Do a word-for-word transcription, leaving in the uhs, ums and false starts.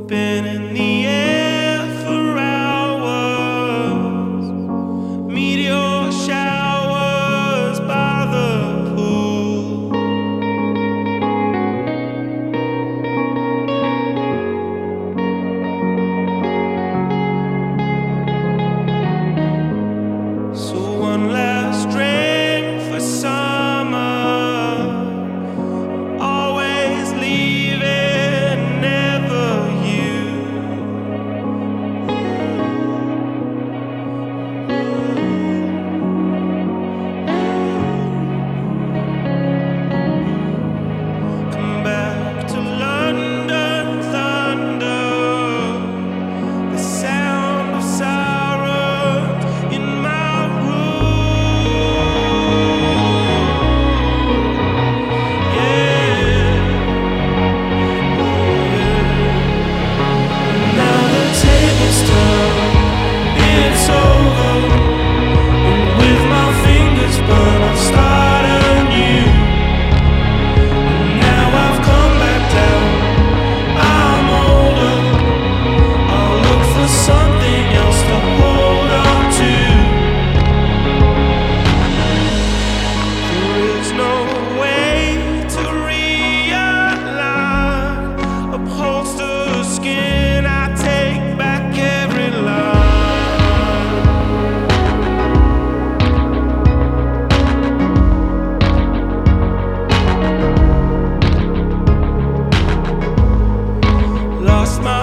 been in the air for hours, meteor showers by the pool. So one last drink for summer, always leaving, never you. Come back to London thunder, the sound of sirens in my room. Yeah. Now the tables turn, it's over, and with my fingers burned, I'll start anew. Now I've come back down, I'm older, I'll look for something else to hold on to. There is no way to realign, upholster skin, I take back every line. Lost my